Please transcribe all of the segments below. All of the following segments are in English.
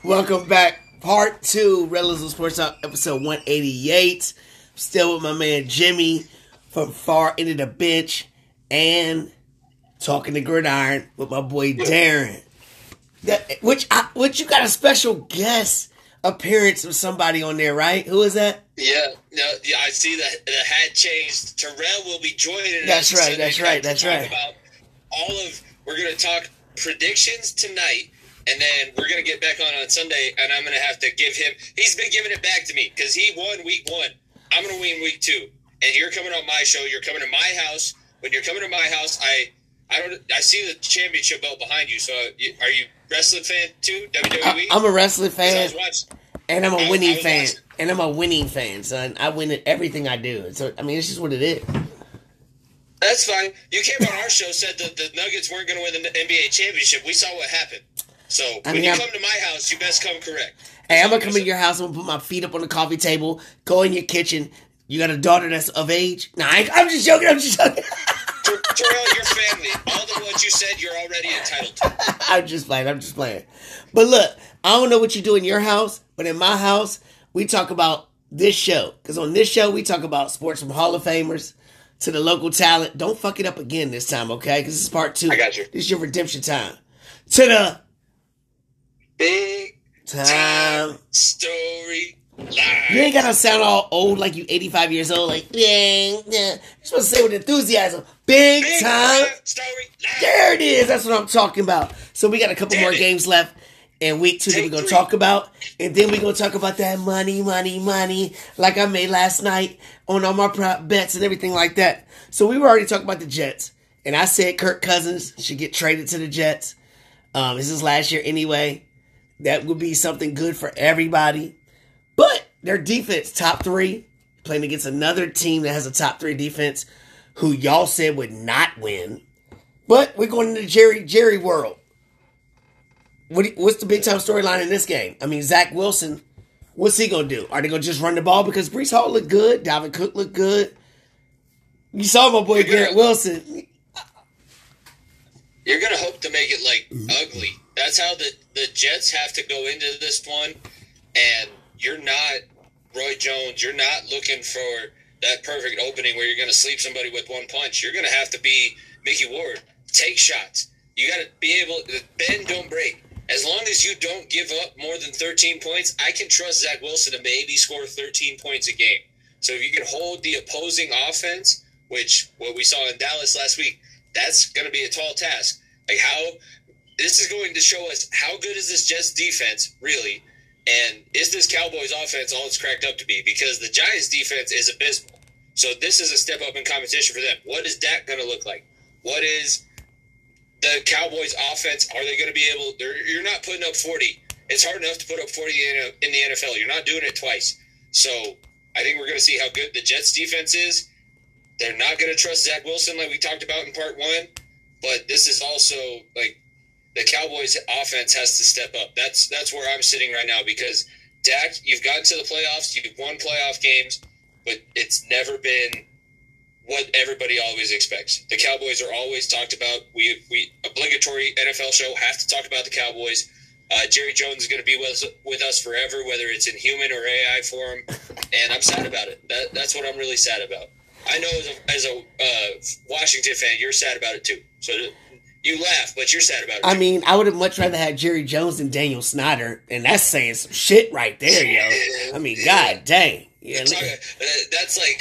Welcome back. Part 2, Realism Sports Talk, episode 188. Still with my man Jimmy from far end of the bench and talking to Gridiron with my boy Darren. Which you got a special guest appearance of somebody on there, right? Who is that? Yeah, I see the hat changed. Terrell will be joining us. That's right. We're going to talk predictions tonight, and then we're going to get back on Sunday, and I'm going to have to give him. He's been giving it back to me because he won week 1. I'm going to win week 2, and you're coming on my show. You're coming to my house. When you're coming to my house, I see the championship belt behind you. So are you a wrestling fan too? WWE. I'm a wrestling fan, and I'm a winning fan. And I'm a winning fan, son. I win at everything I do. So I mean, it's just what it is. That's fine. You came on our show, said that the Nuggets weren't going to win the NBA championship. We saw what happened. So when you come to my house, you best come correct. Hey, I'm going to come in your house. I'm going to put my feet up on the coffee table, go in your kitchen. You got a daughter that's of age? Nah, I'm just joking. Terrell, your family. All of what you said, you're already entitled to. I'm just playing. But look, I don't know what you do in your house, but in my house, we talk about this show. Because on this show, we talk about sports from Hall of Famers to the local talent. Don't fuck it up again this time, okay? Because this is part 2. I got you. This is your redemption time. To the big time story live. You ain't got to sound all old like you 85 years old. Like, yeah. You're supposed to say with enthusiasm. Big time story live. There it is. That's what I'm talking about. So we got a couple more games left. And week 2 that we're going to talk about. And then we're going to talk about that money. Like I made last night on all my prop bets and everything like that. So we were already talking about the Jets. And I said Kirk Cousins should get traded to the Jets. This is last year anyway. That would be something good for everybody. But their defense, top 3. Playing against another team that has a top 3 defense. Who y'all said would not win. But we're going into Jerry world. What's the big time storyline in this game? I mean, Zach Wilson, what's he going to do? Are they going to just run the ball? Because Breece Hall looked good. Dalvin Cook looked good. You saw my boy Garrett Wilson. You're going to hope to make it, ugly. That's how the Jets have to go into this one. And you're not Roy Jones. You're not looking for that perfect opening where you're going to sleep somebody with one punch. You're going to have to be Mickey Ward. Take shots. You got to be able to bend, don't break. As long as you don't give up more than 13 points, I can trust Zach Wilson to maybe score 13 points a game. So if you can hold the opposing offense, which what we saw in Dallas last week, that's going to be a tall task. This is going to show us how good is this Jets defense, really, and is this Cowboys offense all it's cracked up to be? Because the Giants defense is abysmal. So this is a step up in competition for them. What is Dak going to look like? What is the Cowboys offense? Are they going to be able? You're not putting up 40. It's hard enough to put up 40 in the NFL. You're not doing it twice. So I think we're going to see how good the Jets defense is. They're not going to trust Zach Wilson like we talked about in part 1. But this is also the Cowboys offense has to step up. That's where I'm sitting right now because Dak, you've gotten to the playoffs. You've won playoff games, but it's never been what everybody always expects. The Cowboys are always talked about. We obligatory NFL show have to talk about the Cowboys. Jerry Jones is going to be with us forever, whether it's in human or AI form, and I'm sad about it. That's what I'm really sad about. I know as a Washington fan, you're sad about it too. So you laugh, but you're sad about it too. I mean, I would have much rather had Jerry Jones than Daniel Snyder, and that's saying some shit right there, yo. I mean, god dang. Yeah, that's like...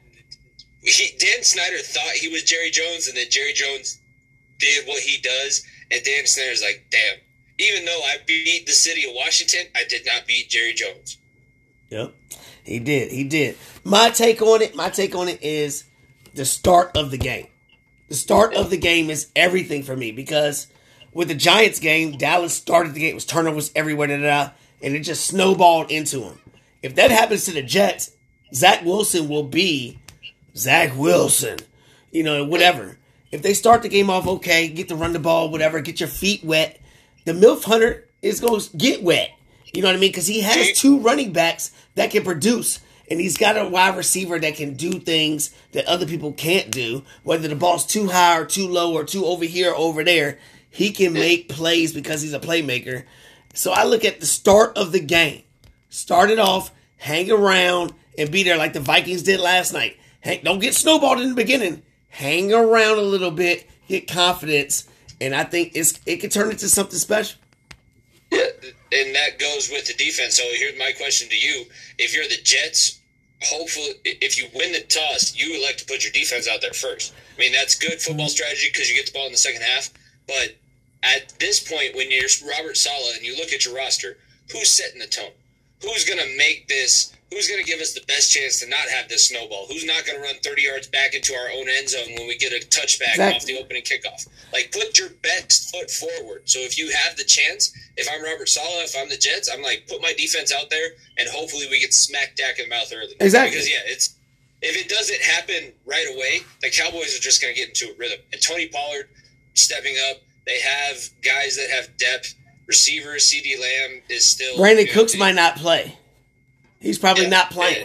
Dan Snyder thought he was Jerry Jones, and then Jerry Jones did what he does, and Dan Snyder's like, damn, even though I beat the city of Washington, I did not beat Jerry Jones. Yep, he did. My take on it is the start of the game. The start of the game is everything for me, because with the Giants game, Dallas started the game, it was turnovers everywhere, and it just snowballed into him. If that happens to the Jets, Zach Wilson will be Zach Wilson, whatever. If they start the game off okay, get to run the ball, whatever, get your feet wet, the MILF Hunter is going to get wet. You know what I mean? Because he has 2 running backs that can produce, and he's got a wide receiver that can do things that other people can't do. Whether the ball's too high or too low or too over here or over there, he can make plays because he's a playmaker. So I look at the start of the game. Start it off, hang around, and be there like the Vikings did last night. Don't get snowballed in the beginning. Hang around a little bit, get confidence, and I think it could turn into something special. Yeah, and that goes with the defense. So here's my question to you. If you're the Jets, hopefully, if you win the toss, you would like to put your defense out there first. I mean, that's good football strategy because you get the ball in the second half. But at this point, when you're Robert Saleh and you look at your roster, who's setting the tone? Who's going to make this? Who's going to give us the best chance to not have this snowball? Who's not going to run 30 yards back into our own end zone when we get a touchback off the opening kickoff? Like, put your best foot forward. So if you have the chance, if I'm Robert Saleh, if I'm the Jets, I'm like, put my defense out there, and hopefully we get smacked Dak in the mouth early. Exactly. Because, if it doesn't happen right away, the Cowboys are just going to get into a rhythm. And Tony Pollard stepping up. They have guys that have depth. Receivers, CeeDee Lamb is still... Brandon Cooks might not play. He's probably not playing.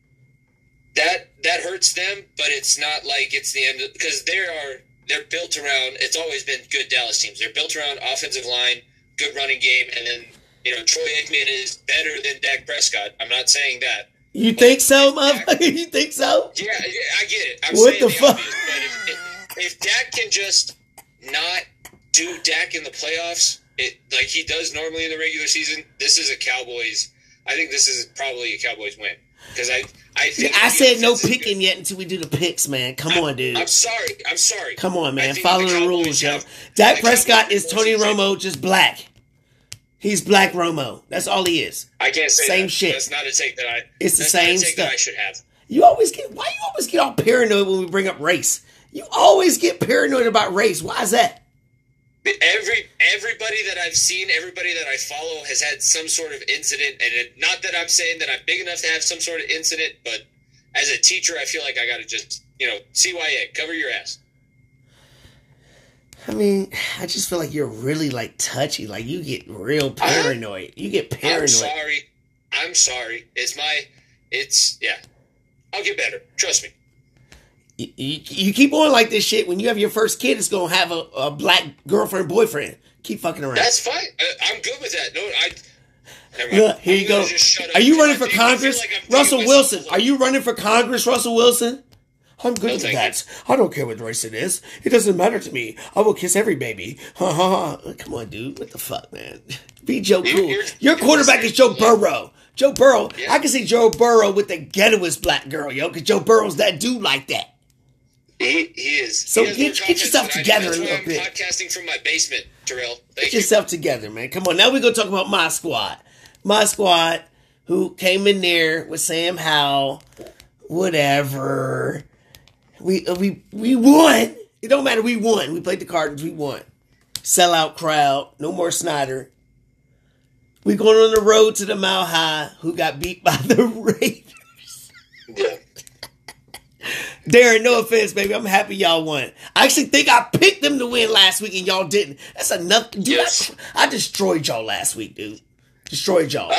That hurts them, but it's not like it's the end of... Because they're built around... It's always been good Dallas teams. They're built around offensive line, good running game, and then, Troy Aikman is better than Dak Prescott. I'm not saying that. You think so, motherfucker? You think so? Yeah, I get it. I'm what saying the fuck? Obvious, but if Dak can just not do Dak in the playoffs... like he does normally in the regular season, this is a Cowboys. I think this is probably a Cowboys win because I think I said no picking yet until we do the picks, man. Come on, dude. I'm sorry. Come on, man. Follow the rules, yo. Dak Prescott is Tony Romo, just black. He's Black Romo. That's all he is. I can't say same that. shit. That's not a take that I. It's the same stuff stuff. I should have. Why you always get all paranoid when we bring up race? You always get paranoid about race. Why is that? Everybody that I've seen, everybody that I follow has had some sort of incident, and not that I'm saying that I'm big enough to have some sort of incident, but as a teacher, I feel like I got to just, CYA, cover your ass. I mean, I just feel like you're really touchy. Like you get real paranoid. You get paranoid. I'm sorry. I'll get better. Trust me. You keep on like this shit. When you have your first kid, it's gonna have a black girlfriend, boyfriend. Keep fucking around. That's fine. I'm good with that. No, Look, here you go. Are you running for Congress, Russell Wilson? Are you running for Congress, Russell Wilson? I'm good with that. I don't care what race it is. It doesn't matter to me. I will kiss every baby. Ha ha ha. Come on, dude. What the fuck, man? Be Joe Cool. Your quarterback is Joe Burrow. Joe Burrow. Yeah. I can see Joe Burrow with the ghettoest black girl, yo, because Joe Burrow's that dude like that. He is. So get yourself together a little bit. I'm podcasting from my basement, Terrell. Get yourself together, man. Come on. Now we're going to talk about my squad. My squad, who came in there with Sam Howell, whatever. We won. It don't matter. We won. We played the Cardinals. We won. Sellout crowd. No more Snyder. We going on the road to the Mile High, who got beat by the Raiders. Yeah. Darren, no offense, baby. I'm happy y'all won. I actually think I picked them to win last week and y'all didn't. That's enough. Dude, yes. I destroyed y'all last week, dude. Destroyed y'all.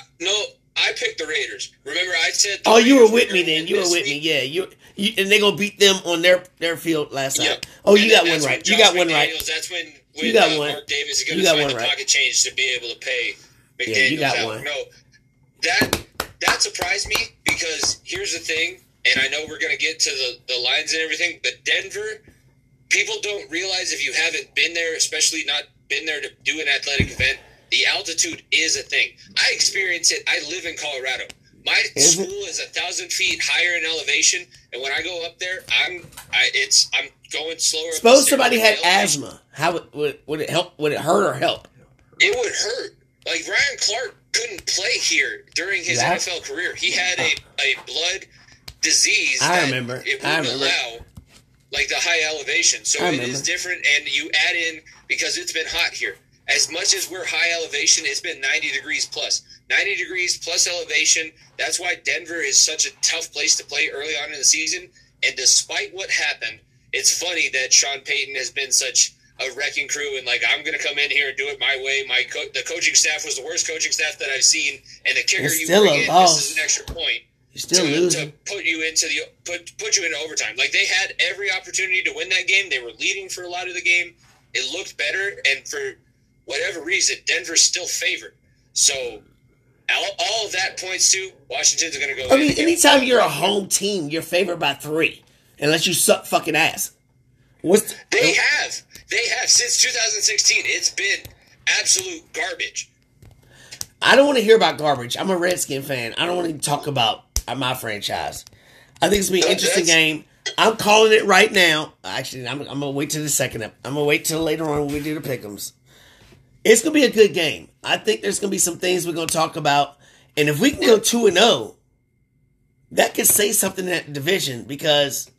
I picked the Raiders. Remember, I said... you were with me then. You were with me, yeah. You and they going to beat them on their field last night. Oh, you got one right. You got one right. That's when you got one. Mark Davis is going to find the pocket change to be able to pay McDaniels. Yeah, you got one. No, that surprised me because here's the thing, and I know we're going to get to the lines and everything, but Denver, people don't realize if you haven't been there, especially not been there to do an athletic event, the altitude is a thing. I experience it. I live in Colorado. My school is 1,000 feet higher in elevation, and when I go up there, I'm going slower. Suppose somebody had asthma. How would it help? Would it hurt or help? It would hurt. Like Ryan Clark couldn't play here during his NFL career. He had a blood disease. I remember. It wouldn't allow like the high elevation. So it is different, and you add in because it's been hot here. As much as we're high elevation, it's been 90 degrees plus. 90 degrees plus elevation. That's why Denver is such a tough place to play early on in the season. And despite what happened, it's funny that Sean Payton has been such a wrecking crew and like, I'm going to come in here and do it my way. The coaching staff was the worst coaching staff that I've seen. And the kicker you bring in, this is an extra point. You're still losing. To put you into overtime. Like they had every opportunity to win that game. They were leading for a lot of the game. It looked better. And for whatever reason, Denver's still favored. So all of that points to Washington's going to go. I mean, anytime you're a home team, you're favored by 3, unless you suck fucking ass. They have since 2016. It's been absolute garbage. I don't want to hear about garbage. I'm a Redskin fan. I don't want to talk about my franchise. I think it's going to be an interesting game. I'm calling it right now. Actually, I'm going to wait till the second. I'm going to wait till later on when we do the pick'ems. It's going to be a good game. I think there's going to be some things we're going to talk about. And if we can go 2-0, that could say something in that division, because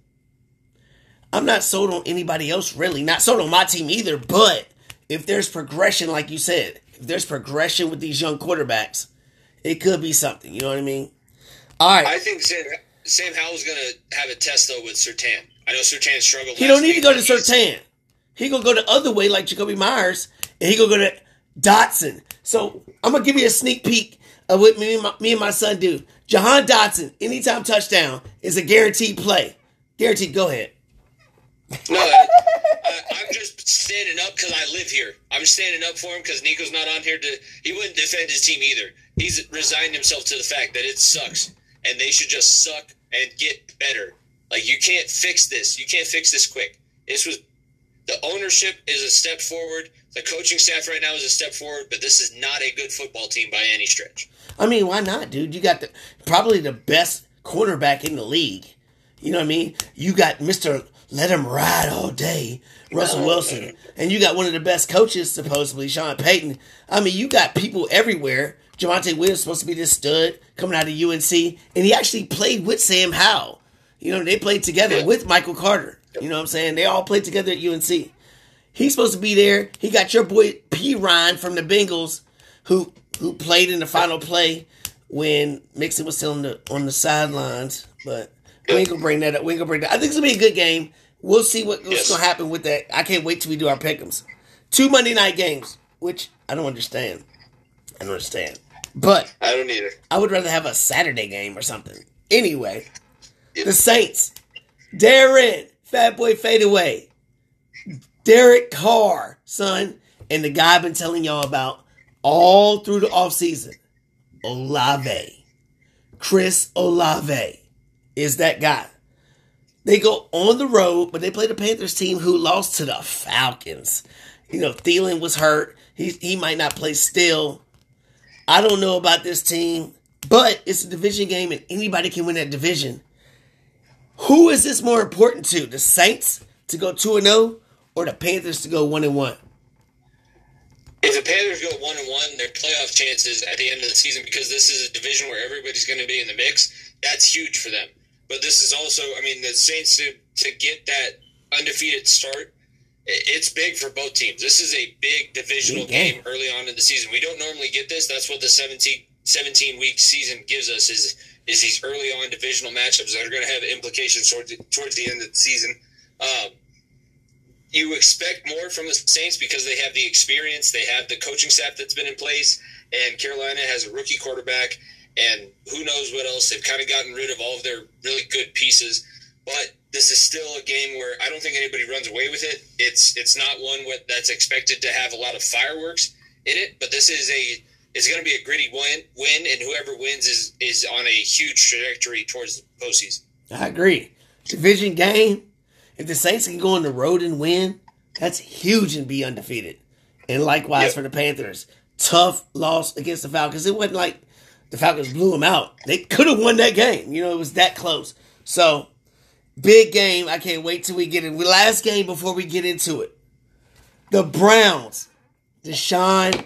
I'm not sold on anybody else, really. Not sold on my team either, but if there's progression, like you said, if there's progression with these young quarterbacks, it could be something. You know what I mean? All right. I think Sam Howell's going to have a test, though, with Surtain. I know Surtain struggled. He don't need to go to Surtain. He going to go the other way like Jacoby Myers, and he going to go to Dotson. So I'm going to give you a sneak peek of what me and my son do. Jahan Dotson, anytime touchdown, is a guaranteed play. Guaranteed. Go ahead. No, I'm just standing up because I live here. I'm standing up for him because Nico's not on here. He wouldn't defend his team either. He's resigned himself to the fact that it sucks, and they should just suck and get better. Like, you can't fix this. You can't fix this quick. The ownership is a step forward. The coaching staff right now is a step forward, but this is not a good football team by any stretch. I mean, why not, dude? You got probably the best cornerback in the league. You know what I mean? You got Mr. Let him ride all day, Russell Wilson. And you got one of the best coaches, supposedly, Sean Payton. I mean, you got people everywhere. Javonte Williams supposed to be this stud coming out of UNC. And he actually played with Sam Howell. You know, they played together with Michael Carter. You know what I'm saying? They all played together at UNC. He's supposed to be there. He got your boy P. Ryan from the Bengals, who played in the final play when Mixon was still on the sidelines. But we ain't gonna bring that up. I think it's gonna be a good game. We'll see what's gonna happen with that. I can't wait till we do our pick'ems. 2 Monday night games, which I don't understand. But I don't either. I would rather have a Saturday game or something. Anyway, the Saints, Darren, Fat Boy Fadeaway, Derek Carr, son, and the guy I've been telling y'all about all through the offseason, Olave. Chris Olave is that guy. They go on the road, but they play the Panthers team who lost to the Falcons. You know, Thielen was hurt. He might not play still. I don't know about this team, but it's a division game and anybody can win that division. Who is this more important to? The Saints to go 2-0 or the Panthers to go 1-1? If the Panthers go 1-1, their playoff chances at the end of the season, because this is a division where everybody's going to be in the mix, that's huge for them. But this is also, I mean, the Saints to get that undefeated start, it's big for both teams. This is a big divisional game early on in the season. We don't normally get this. That's what the 17-week season gives us is these early on divisional matchups that are going to have implications towards the end of the season. You expect more from the Saints because they have the experience. They have the coaching staff that's been in place, and Carolina has a rookie quarterback, and who knows what else. They've kind of gotten rid of all of their really good pieces. But this is still a game where I don't think anybody runs away with it. It's not one that's expected to have a lot of fireworks in it, but this is it's going to be a gritty win, and whoever wins is on a huge trajectory towards the postseason. I agree. Division game. If the Saints can go on the road and win, that's huge and be undefeated. And likewise for the Panthers. Tough loss against the Falcons. It wasn't like the Falcons blew them out. They could have won that game. You know, it was that close. So, big game. I can't wait till we get in. Last game before we get into it. The Browns. Deshaun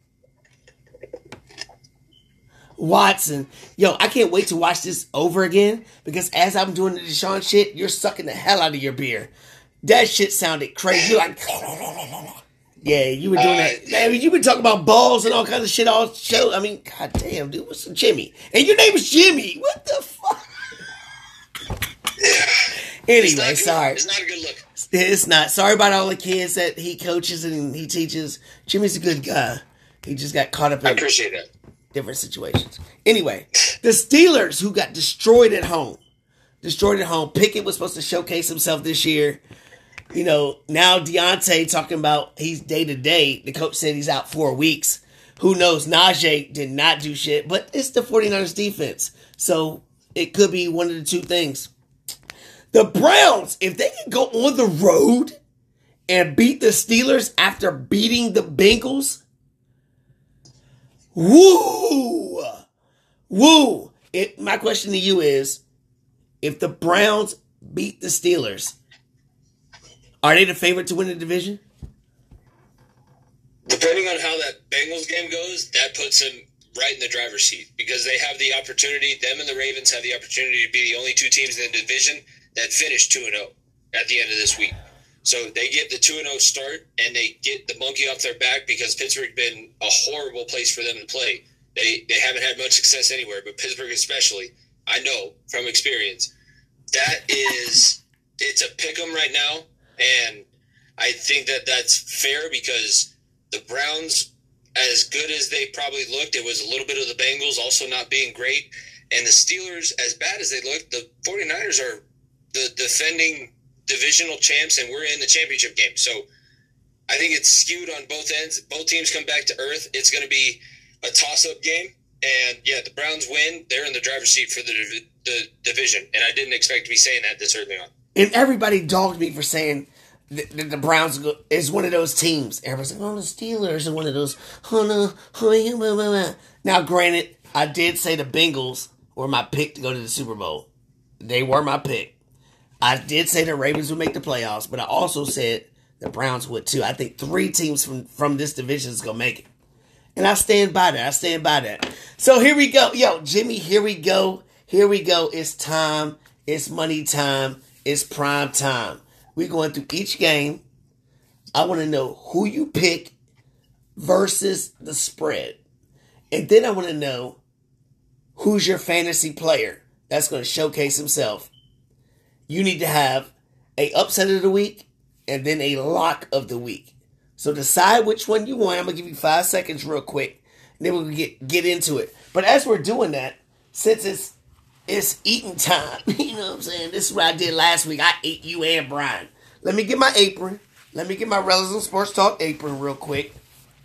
Watson. Yo, I can't wait to watch this over again because as I'm doing the Deshaun shit, you're sucking the hell out of your beer. That shit sounded crazy. You're like, yeah, you were doing that. Man, you been talking about balls and all kinds of shit all show. I mean, god damn, dude, what's Jimmy? And your name is Jimmy. What the fuck? Anyway, sorry. It's not a good look. It's not. Sorry about all the kids that he coaches and he teaches. Jimmy's a good guy. He just got caught up in I appreciate that. Different situations. Anyway, the Steelers who got destroyed at home. Pickett was supposed to showcase himself this year. Now Deontay talking about he's day to day. The coach said he's out 4 weeks. Who knows? Najee did not do shit, but it's the 49ers defense. So it could be one of the two things. The Browns, if they can go on the road and beat the Steelers after beating the Bengals, woo! Woo! My question to you is, if the Browns beat the Steelers, are they the favorite to win the division? Depending on how that Bengals game goes, that puts them right in the driver's seat because they have the opportunity, them and the Ravens have the opportunity to be the only two teams in the division that finish 2-0 at the end of this week. So they get the 2-0 start and they get the monkey off their back because Pittsburgh's been a horrible place for them to play. They haven't had much success anywhere, but Pittsburgh especially, I know from experience, it's a pick 'em right now, and I think that's fair because the Browns, as good as they probably looked, it was a little bit of the Bengals also not being great. And the Steelers, as bad as they looked, the 49ers are the defending divisional champs, and we're in the championship game. So I think it's skewed on both ends. Both teams come back to earth. It's going to be a toss-up game. And, yeah, the Browns win. They're in the driver's seat for the division. And I didn't expect to be saying that this early on. And everybody dogged me for saying the Browns is one of those teams. Everybody's like, the Steelers are one of those. Now, granted, I did say the Bengals were my pick to go to the Super Bowl. They were my pick. I did say the Ravens would make the playoffs, but I also said the Browns would too. I think 3 teams from this division is going to make it. And I stand by that. So here we go. Yo, Jimmy, here we go. It's time. It's money time. It's prime time. We're going through each game. I want to know who you pick versus the spread. And then I want to know who's your fantasy player that's going to showcase himself. You need to have a upset of the week and then a lock of the week. So decide which one you want. I'm going to give you 5 seconds real quick. And then we'll get into it. But as we're doing that, since it's eating time, you know what I'm saying? This is what I did last week. I ate you and Brian. Let me get my apron. Let me get my Relevant Sports Talk apron real quick.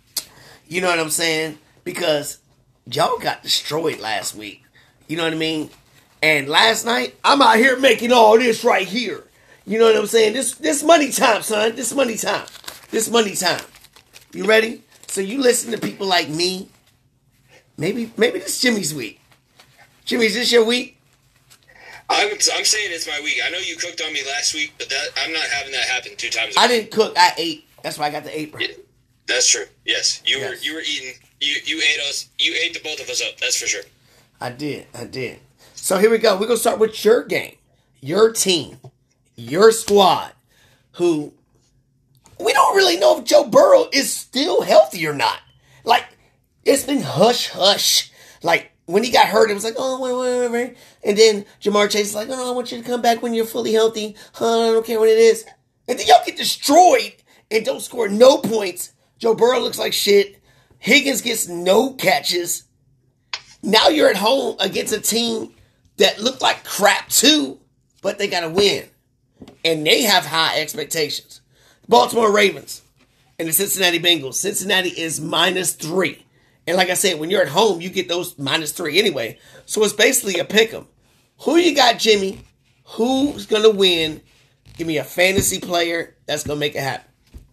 You know what I'm saying? Because y'all got destroyed last week. You know what I mean? And last night, I'm out here making all this right here. You know what I'm saying? This money time, son. This money time. You ready? So you listen to people like me. Maybe this Jimmy's week. Jimmy, is this your week? I'm saying it's my week. I know you cooked on me last week, but I'm not having that happen 2 times. I didn't cook. I ate. That's why I got the apron. Yeah, that's true. Yes, you were eating. You ate us. You ate the both of us up. That's for sure. I did. So here we go. We're gonna start with your game, your team, your squad. Who we don't really know if Joe Burrow is still healthy or not. Like it's been hush hush. Like. When he got hurt, it was like, oh, whatever. And then Ja'Marr Chase is like, oh, I want you to come back when you're fully healthy. I don't care what it is. And then y'all get destroyed and don't score no points. Joe Burrow looks like shit. Higgins gets no catches. Now you're at home against a team that looked like crap too, but they got to win. And they have high expectations. Baltimore Ravens and the Cincinnati Bengals. Cincinnati is -3. And like I said, when you're at home, you get those -3 anyway. So it's basically a pick 'em. Who you got, Jimmy? Who's going to win? Give me a fantasy player that's going to make it happen.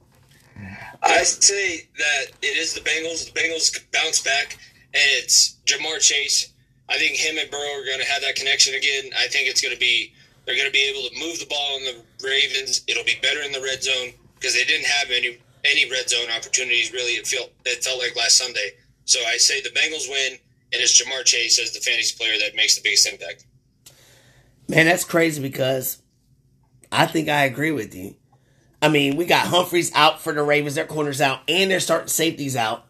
I say that it is the Bengals. The Bengals bounce back, and it's Ja'Marr Chase. I think him and Burrow are going to have that connection again. I think they're going to be able to move the ball on the Ravens. It'll be better in the red zone because they didn't have any red zone opportunities, really, it felt like last Sunday. So I say the Bengals win, and it's Ja'Marr Chase as the fantasy player that makes the biggest impact. Man, that's crazy because I think I agree with you. I mean, we got Humphreys out for the Ravens, their corners out, and they're starting safeties out.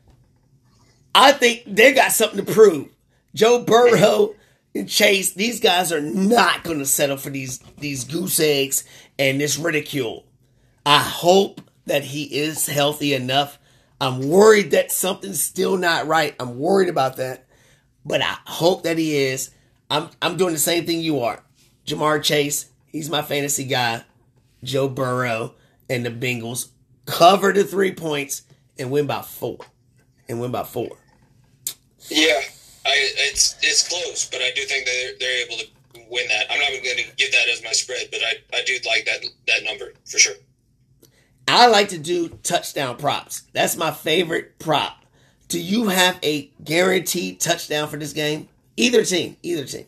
I think they got something to prove. Joe Burrow and Chase, these guys are not going to settle for these goose eggs and this ridicule. I hope that he is healthy enough. I'm worried that something's still not right. I'm worried about that. But I hope that he is. I'm doing the same thing you are. Ja'Marr Chase, he's my fantasy guy. Joe Burrow and the Bengals cover the 3 points and win by 4. Yeah, it's close, but I do think they're able to win that. I'm not going to give that as my spread, but I do like that number for sure. I like to do touchdown props. That's my favorite prop. Do you have a guaranteed touchdown for this game? Either team.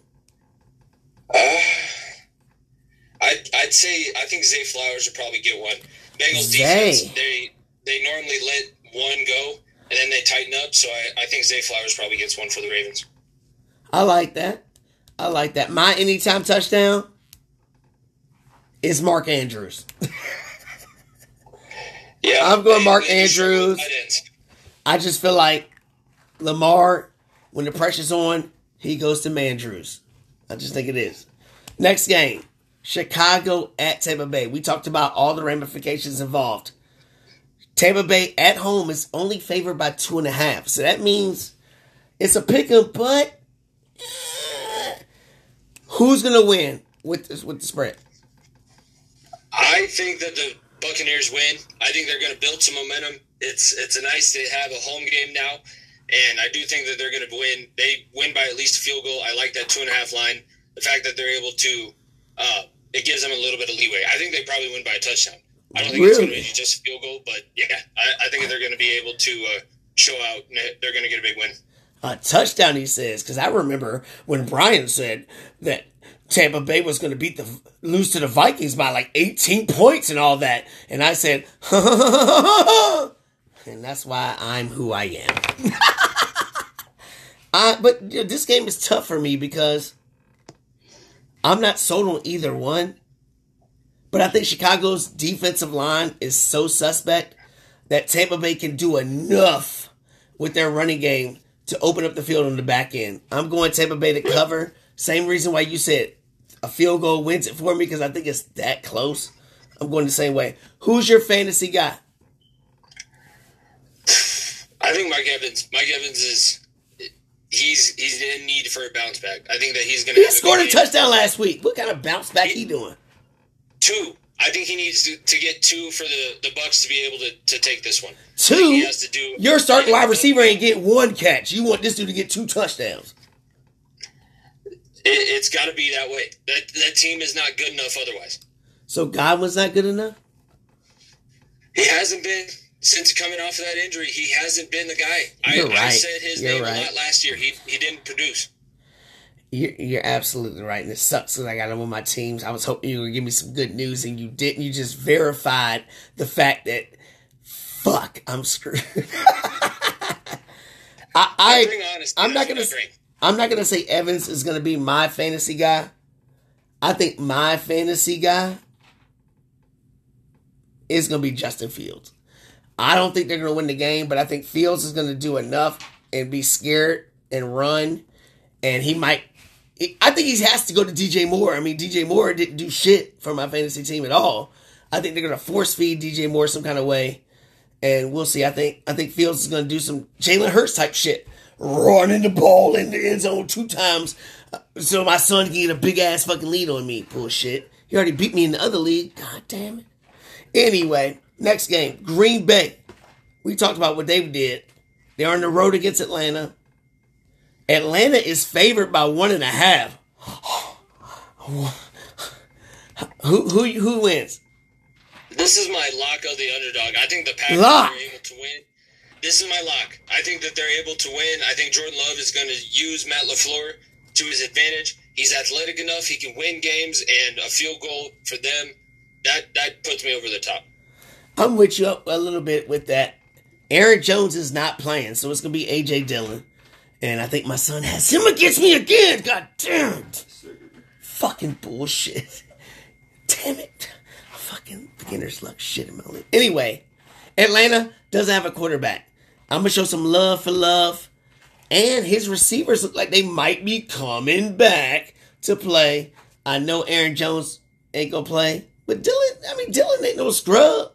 I'd say I think Zay Flowers would probably get one. Bengals defense, they normally let one go and then they tighten up. So I think Zay Flowers probably gets one for the Ravens. I like that. My anytime touchdown is Mark Andrews. Yeah, I'm going Mark Andrews. I just feel like Lamar, when the pressure's on, he goes to Mandrews. I just think it is. Next game, Chicago at Tampa Bay. We talked about all the ramifications involved. Tampa Bay at home is only favored by 2.5. So that means it's a pick-em, but who's going to win with the spread? I think that the Buccaneers win. I think they're going to build some momentum. It's nice to have a home game now, and I do think that they're going to win. They win by at least a field goal. I like that 2.5 line. The fact that they're able to, it gives them a little bit of leeway. I think they probably win by a touchdown. I don't think it's going to be just a field goal, but yeah, I think they're going to be able to show out. They're going to get a big win. A touchdown, he says, because I remember when Brian said that Tampa Bay was going to lose to the Vikings by like 18 points and all that. And I said, and that's why I'm who I am. But this game is tough for me because I'm not sold on either one. But I think Chicago's defensive line is so suspect that Tampa Bay can do enough with their running game to open up the field on the back end. I'm going Tampa Bay to cover. Same reason why you said a field goal wins it for me, because I think it's that close. I'm going the same way. Who's your fantasy guy? I think Mike Evans. Mike Evans is he's in need for a bounce back. I think that he's going to. He scored a touchdown last week. What kind of bounce back he doing? 2. I think he needs to get 2 for the Bucs to be able to take this one. 2? He has to do. Your starting wide receiver ain't get 1 catch. You want this dude to get 2 touchdowns. It's got to be that way. That team is not good enough otherwise. So Godwin's not good enough? He hasn't been. Since coming off of that injury, he hasn't been the guy. You're right. I said his name a lot last year. He didn't produce. You're absolutely right, and it sucks because I got him on my teams. I was hoping you would give me some good news, and you didn't. You just verified the fact that, fuck, I'm screwed. I'm not gonna say Evans is gonna be my fantasy guy. I think my fantasy guy is gonna be Justin Fields. I don't think they're gonna win the game, but I think Fields is gonna do enough and be scared and run, and he might. I think he has to go to DJ Moore. I mean, DJ Moore didn't do shit for my fantasy team at all. I think they're going to force feed DJ Moore some kind of way, and we'll see. I think Fields is going to do some Jalen Hurts type shit, running the ball in the end zone 2 times, so my son can get a big ass fucking lead on me. Bullshit. He already beat me in the other league. God damn it. Anyway, next game, Green Bay. We talked about what they did. They're on the road against Atlanta. Atlanta is favored by 1.5. Who wins? This is my lock of the underdog. I think the Packers are able to win. This is my lock. I think that they're able to win. I think Jordan Love is going to use Matt LaFleur to his advantage. He's athletic enough. He can win games, and a field goal for them, that puts me over the top. I'm with you a little bit with that. Aaron Jones is not playing, so it's going to be A.J. Dillon. And I think my son has him against me again. God damn it. Fucking bullshit. Damn it. Fucking beginner's luck shit in my league. Anyway, Atlanta doesn't have a quarterback. I'm going to show some love for Love. And his receivers look like they might be coming back to play. I know Aaron Jones ain't going to play. But Dillon ain't no scrub.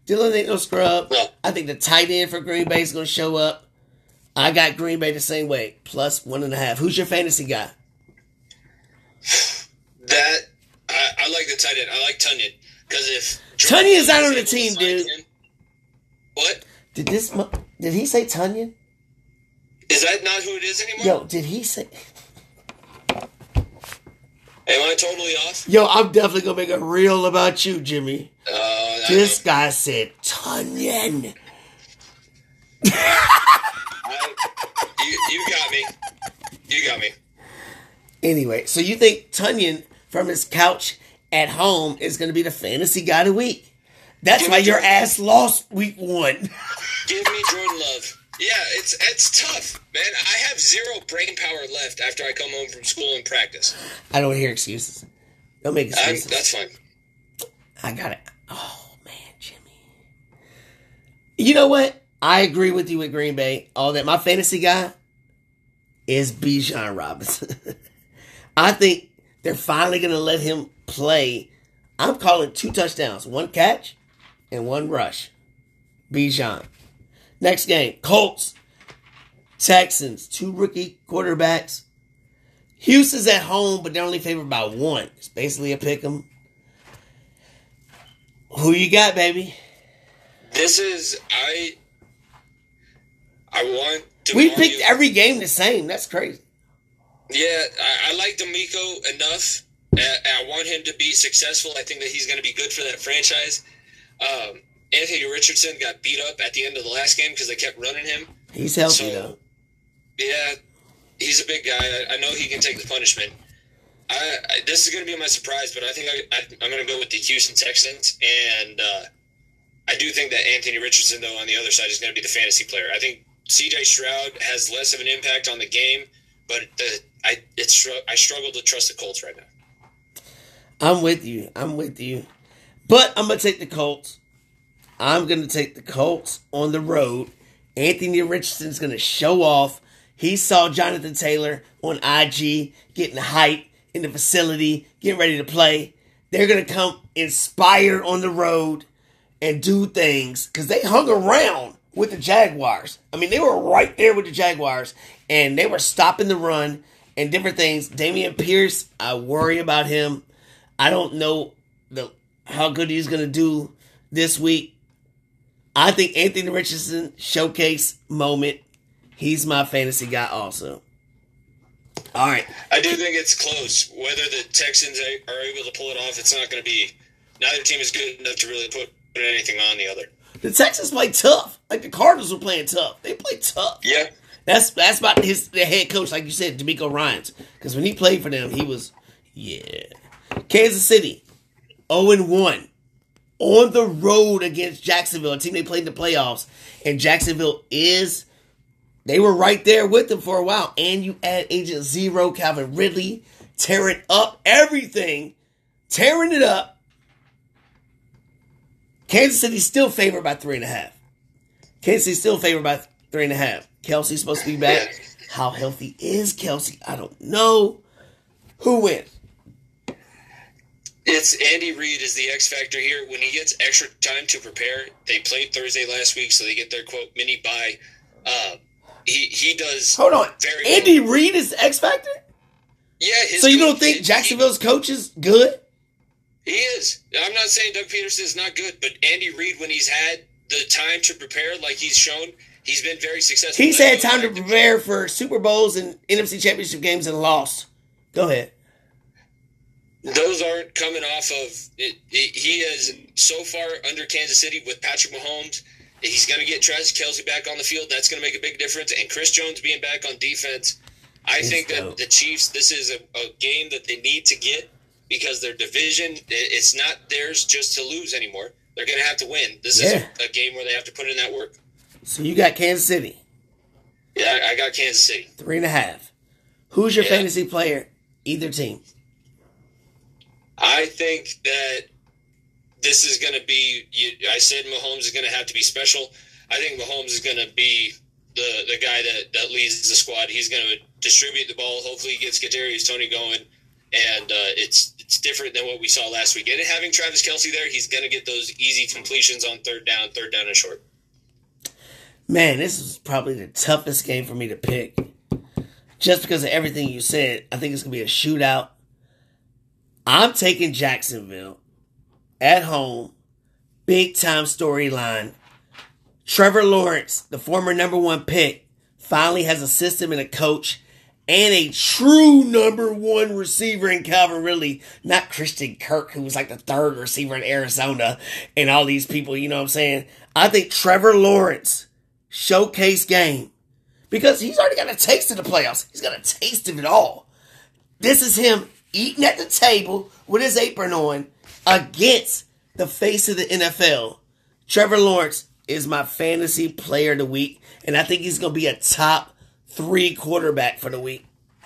I think the tight end for Green Bay is going to show up. I got Green Bay the same way, plus 1.5. Who's your fantasy guy? I like the tight end. I like Tunyon. Because if Tunyon's not on the team, dude. What? Did he say Tunyon? Is that not who it is anymore? Yo, did he say? Am I totally off? Yo, I'm definitely gonna make a reel about you, Jimmy. This guy said Tunyon. You got me. You got me. Anyway, so you think Tunyon from his couch at home is going to be the fantasy guy of the week? That's why your ass lost week 1. Give me Jordan Love. Yeah, it's tough, man. I have zero brain power left after I come home from school and practice. I don't hear excuses. Don't make excuses. That's fine. I got it. Oh, man, Jimmy. You know what? I agree with you with Green Bay. All that. My fantasy guy is Bijan Robinson. I think they're finally going to let him play. I'm calling 2 touchdowns, 1 catch and 1 rush. Bijan. Next game, Colts, Texans, 2 rookie quarterbacks. Houston's at home, but they're only favored by 1. It's basically a pick 'em. Who you got, baby? This is I want DeMarco. We picked every game the same. That's crazy. Yeah, I like D'Amico enough. I want him to be successful. I think that he's going to be good for that franchise. Anthony Richardson got beat up at the end of the last game because they kept running him. He's healthy, though. Yeah, he's a big guy. I know he can take the punishment. This is going to be my surprise, but I think I'm going to go with the Houston Texans. And I do think that Anthony Richardson, though, on the other side is going to be the fantasy player. I think C.J. Stroud has less of an impact on the game, but I struggle to trust the Colts right now. I'm with you. But I'm going to take the Colts. I'm going to take the Colts on the road. Anthony Richardson's going to show off. He saw Jonathan Taylor on IG getting hype in the facility, getting ready to play. They're going to come inspired on the road and do things because they hung around with the Jaguars. I mean, they were right there with the Jaguars, and they were stopping the run and different things. Dameon Pierce, I worry about him. I don't know how good he's going to do this week. I think Anthony Richardson showcase moment. He's my fantasy guy also. All right. I do think it's close. Whether the Texans are able to pull it off, it's not going to be. Neither team is good enough to really put anything on the other. The Texans play tough. Like the Cardinals were playing tough. They play tough. Yeah. That's about their head coach, like you said, D'Amico Ryans. Because when he played for them, he was, Kansas City, 0-1. On the road against Jacksonville, a team they played in the playoffs. And Jacksonville they were right there with them for a while. And you add Agent Zero, Calvin Ridley, tearing up everything. Tearing it up. Kansas City's still favored by 3.5. Kansas City's still favored by 3.5. Kelsey's supposed to be back. How healthy is Kelsey? I don't know. Who wins? It's Andy Reid is the X factor here. When he gets extra time to prepare, they played Thursday last week, so they get their quote mini bye. He does. Hold on, very Andy well. Reid is the X factor. Yeah. So you don't think Jacksonville's coach is good? He is. I'm not saying Doug Peterson is not good, but Andy Reid, when he's had the time to prepare, like he's shown, he's been very successful. He's had time to prepare for Super Bowls and NFC Championship games and lost. Go ahead. Those aren't coming off of it. He is so far under Kansas City with Patrick Mahomes. He's going to get Travis Kelce back on the field. That's going to make a big difference. And Chris Jones being back on defense, I think that the Chiefs, this is a game that they need to get because their division, it's not theirs just to lose anymore. They're going to have to win. This is a game where they have to put in that work. So you got Kansas City. Yeah, I got Kansas City. 3.5. Who's your fantasy player? Either team. I think that this is going to be, I said Mahomes is going to have to be special. I think Mahomes is going to be the guy that leads the squad. He's going to distribute the ball. Hopefully he gets Kadarius Toney going. And it's different than what we saw last week. And having Travis Kelce there, he's going to get those easy completions on third down and short. Man, this is probably the toughest game for me to pick. Just because of everything you said, I think it's going to be a shootout. I'm taking Jacksonville. at home, big time storyline. Trevor Lawrence, the former number 1 pick, finally has a system and a coach and a true number 1 receiver in Calvin Ridley, not Christian Kirk, who was like the 3rd receiver in Arizona, and all these people, you know what I'm saying? I think Trevor Lawrence showcase game, because he's already got a taste of the playoffs. He's got a taste of it all. This is him eating at the table with his apron on against the face of the NFL. Trevor Lawrence is my fantasy player of the week, and I think he's going to be a top 3 quarterback for the week.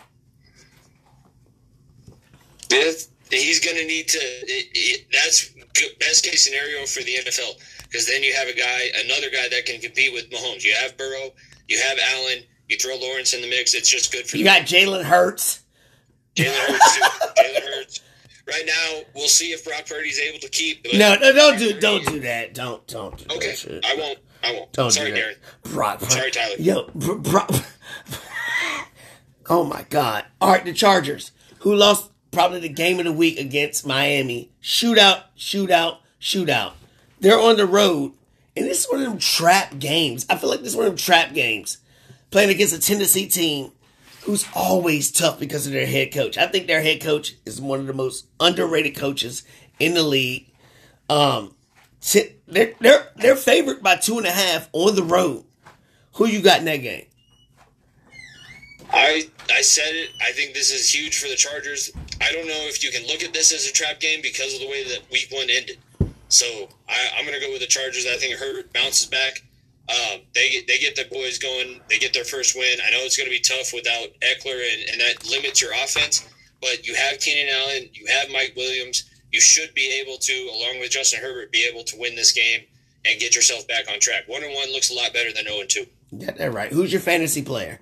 He's going to need to. That's best case scenario for the NFL, because then you have another guy that can compete with Mahomes. You have Burrow, you have Allen, you throw Lawrence in the mix. It's just good for you. Got Jalen Hurts. Jalen Hurts. Right now, we'll see if Brock Purdy's able to keep. No, don't do that. Don't do okay, that shit. I won't. Don't Sorry, do that. Darren. Brock. Sorry, Tyler. Yo, oh my God! All right, the Chargers, who lost probably the game of the week against Miami, shootout. They're on the road, and this is one of them trap games. I feel like this is one of them trap games, playing against a Tennessee team who's always tough because of their head coach. I think their head coach is one of the most underrated coaches in the league. They're favored by 2.5 on the road. Who you got in that game? I said it. I think this is huge for the Chargers. I don't know if you can look at this as a trap game because of the way that Week 1 ended. So I'm going to go with the Chargers. I think Herbert bounces back. They get their boys going. They get their first win. I know it's going to be tough without Eckler, and that limits your offense. But you have Keenan Allen. You have Mike Williams. You should be able to, along with Justin Herbert, be able to win this game and get yourself back on track. 1-1 looks a lot better than 0-2. Got that right. Who's your fantasy player?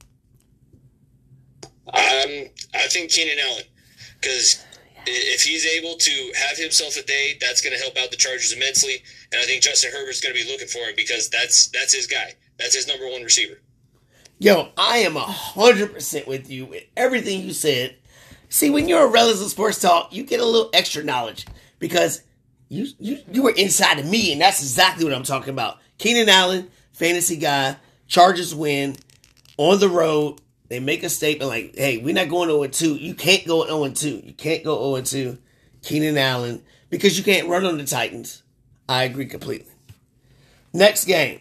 I think Keenan Allen, because if he's able to have himself a day, that's going to help out the Chargers immensely. And I think Justin Herbert's going to be looking for him because that's his guy. That's his number 1 receiver. Yo, I am 100% with you with everything you said. See, when you're a Relatives of Sports Talk, you get a little extra knowledge because you were inside of me, and that's exactly what I'm talking about. Keenan Allen, fantasy guy, Chargers win on the road. They make a statement like, hey, we're not going 0-2. You can't go 0-2. You can't go 0-2. Keenan Allen, because you can't run on the Titans. I agree completely. Next game.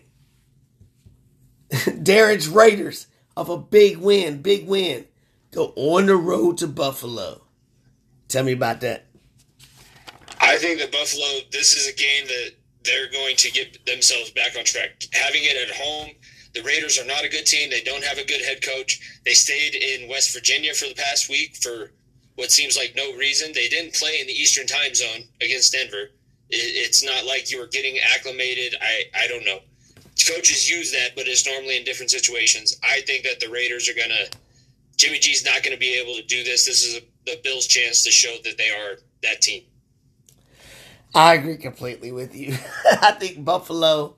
Darren's Raiders of a big win. Go on the road to Buffalo. Tell me about that. I think that Buffalo, this is a game that they're going to get themselves back on track. Having it at home, the Raiders are not a good team. They don't have a good head coach. They stayed in West Virginia for the past week for what seems like no reason. They didn't play in the Eastern time zone against Denver. It's not like you were getting acclimated. I don't know. Coaches use that, but it's normally in different situations. I think that the Raiders are going to – Jimmy G's not going to be able to do this. This is the Bills' chance to show that they are that team. I agree completely with you. I think Buffalo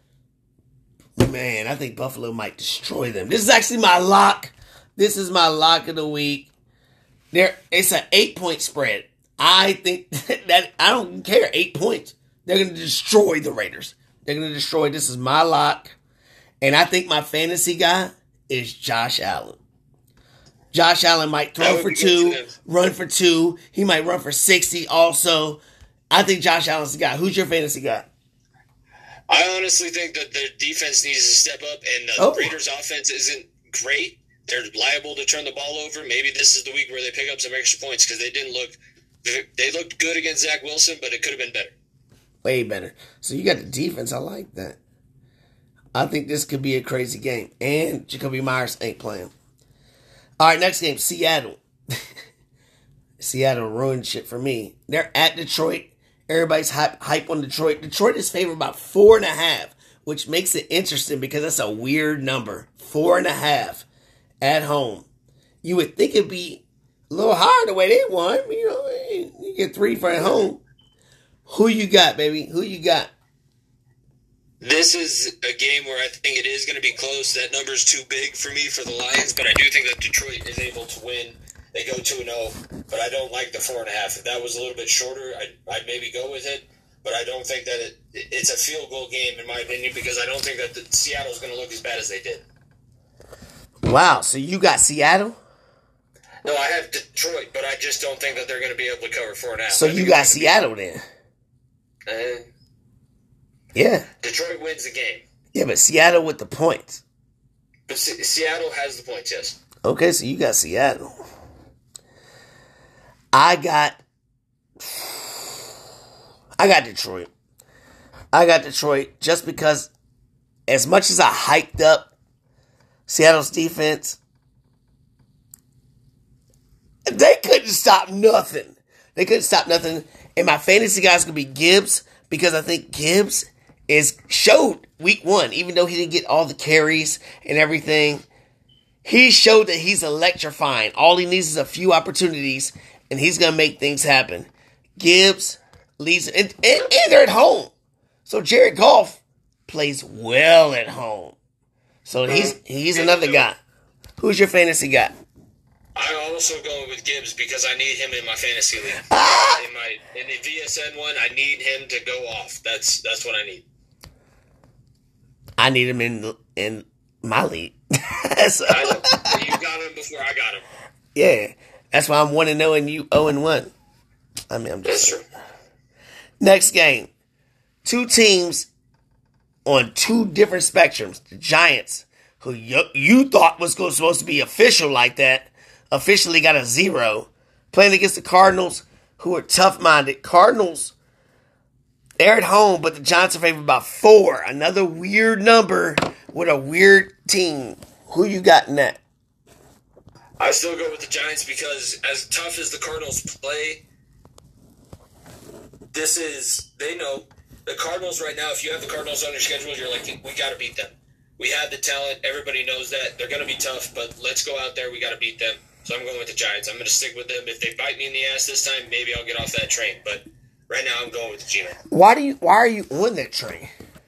might destroy them. This is actually my lock. This is my lock of the week. It's an 8-point spread. I think that I don't care. 8 points. They're going to destroy the Raiders. They're going to destroy. This is my lock. And I think my fantasy guy is Josh Allen. Josh Allen might throw for 2, run for 2. He might run for 60 also. I think Josh Allen's the guy. Who's your fantasy guy? I honestly think that their defense needs to step up, and the Raiders' offense isn't great. They're liable to turn the ball over. Maybe this is the week where they pick up some extra points because they looked good against Zach Wilson, but it could have been better. Way better. So you got the defense. I like that. I think this could be a crazy game. And Jacoby Myers ain't playing. All right, next game, Seattle. Seattle ruined shit for me. They're at Detroit. Everybody's hype on Detroit. Detroit is favored by 4.5, which makes it interesting because that's a weird number. 4.5 at home. You would think it'd be a little higher the way they won. You know, you get 3 for at home. Who you got, baby? Who you got? This is a game where I think it is going to be close. That number's too big for me for the Lions, but I do think that Detroit is able to win. They go 2-0, but I don't like the 4.5. If that was a little bit shorter, I'd maybe go with it. But I don't think that it's a field goal game, in my opinion, because I don't think that Seattle's going to look as bad as they did. Wow, so you got Seattle? No, I have Detroit, but I just don't think that they're going to be able to cover 4.5. So you got Seattle then? Yeah. Detroit wins the game. Yeah, but Seattle with the points. But Seattle has the points, yes. Okay, so you got Seattle. I got Detroit. I got Detroit just because as much as I hyped up Seattle's defense, they couldn't stop nothing. And my fantasy guy's going to be Gibbs because I think Gibbs showed week 1, even though he didn't get all the carries and everything, he showed that he's electrifying. All he needs is a few opportunities, and he's going to make things happen. Gibbs leads, and they're at home. So Jared Goff plays well at home. So he's another guy. Who's your fantasy guy? I'm also going with Gibbs because I need him in my fantasy league. In the VSN one, I need him to go off. That's what I need. I need him in my league. So, I know. You got him before I got him. Yeah, that's why I'm 1-0 and you 0-1. I mean, I'm just. That's true. Next game, 2 teams on 2 different spectrums. The Giants, who you thought was supposed to be official like that, officially got a 0. Playing against the Cardinals, who are tough-minded. Cardinals, they're at home, but the Giants are favored by 4. Another weird number with a weird team. Who you got in that? I still go with the Giants because as tough as the Cardinals play, they know. The Cardinals right now, if you have the Cardinals on your schedule, you're like, we got to beat them. We have the talent. Everybody knows that. They're going to be tough, but let's go out there. We got to beat them. So I'm going with the Giants. I'm going to stick with them. If they bite me in the ass this time, maybe I'll get off that train. But right now, I'm going with the G-Men. Why are you on that train?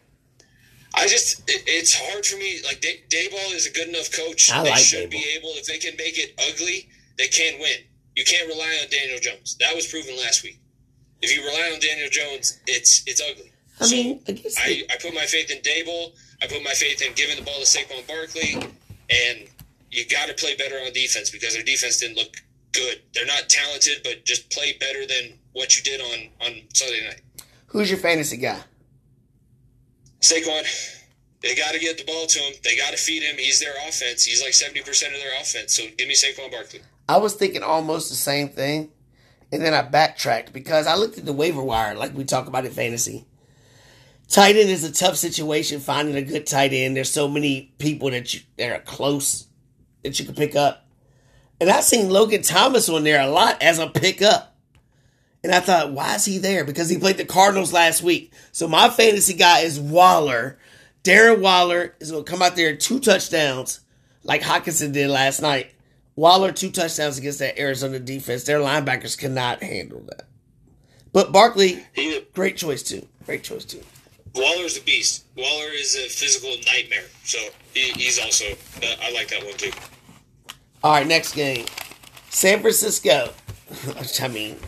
It's hard for me. Like, Daboll is a good enough coach. I they like should Daboll. be able, if they can make it ugly, they can win. You can't rely on Daniel Jones. That was proven last week. If you rely on Daniel Jones, it's ugly. I put my faith in Daboll. I put my faith in giving the ball to Saquon Barkley. And you got to play better on defense because their defense didn't look good. They're not talented, but just play better than what you did on Sunday night. Who's your fantasy guy? Saquon. They got to get the ball to him. They got to feed him. He's their offense. He's like 70% of their offense. So give me Saquon Barkley. I was thinking almost the same thing, and then I backtracked because I looked at the waiver wire like we talk about in fantasy. Tight end is a tough situation, finding a good tight end. There's so many people that are close that you can pick up. And I've seen Logan Thomas on there a lot as a pickup. And I thought, why is he there? Because he played the Cardinals last week. So my fantasy guy is Waller. Darren Waller is going to come out there 2 touchdowns like Hockenson did last night. Waller 2 touchdowns against that Arizona defense. Their linebackers cannot handle that. But Barkley, great choice too. Waller's a beast. Waller is a physical nightmare. So he's also, I like that one too. All right, next game. San Francisco. I mean,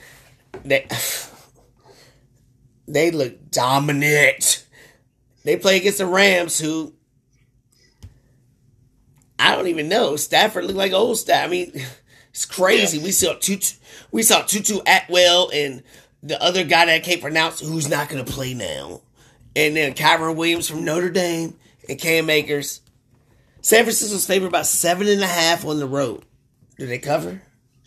they look dominant. They play against the Rams, who I don't even know. Stafford looked like old Stafford. I mean, it's crazy. Yeah. We saw Tutu Atwell and the other guy that I can't pronounce, who's not going to play now, and then Kyron Williams from Notre Dame and Cam Akers. San Francisco's favored by 7.5 on the road. Do they cover?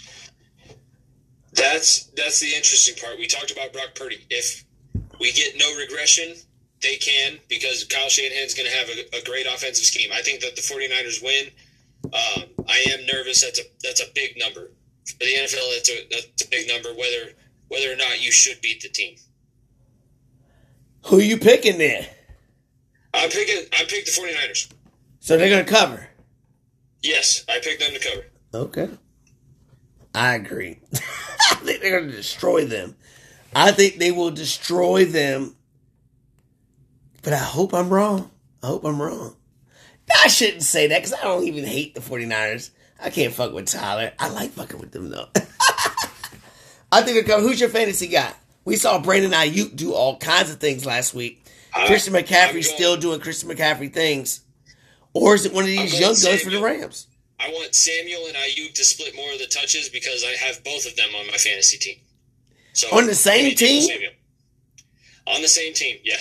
That's the interesting part. We talked about Brock Purdy. If we get no regression, they can, because Kyle Shanahan's going to have a great offensive scheme. I think that the 49ers win. I am nervous. That's a big number. For the NFL, that's a big number, whether or not you should beat the team. Who you picking then? I pick the 49ers. So they're going to cover? Yes, I picked them to cover. Okay. I agree. I think they're going to destroy them. I think they will destroy them. But I hope I'm wrong. I shouldn't say that because I don't even hate the 49ers. I can't fuck with Tyler. I like fucking with them though. I think it comes. Who's your fantasy guy? We saw Brandon Ayuk do all kinds of things last week. Christian McCaffrey's still doing Christian McCaffrey things. Or is it one of these young guns for the Rams? I want Samuel and Ayuk to split more of the touches because I have both of them on my fantasy team. So on the same team? Samuel. On the same team, yeah.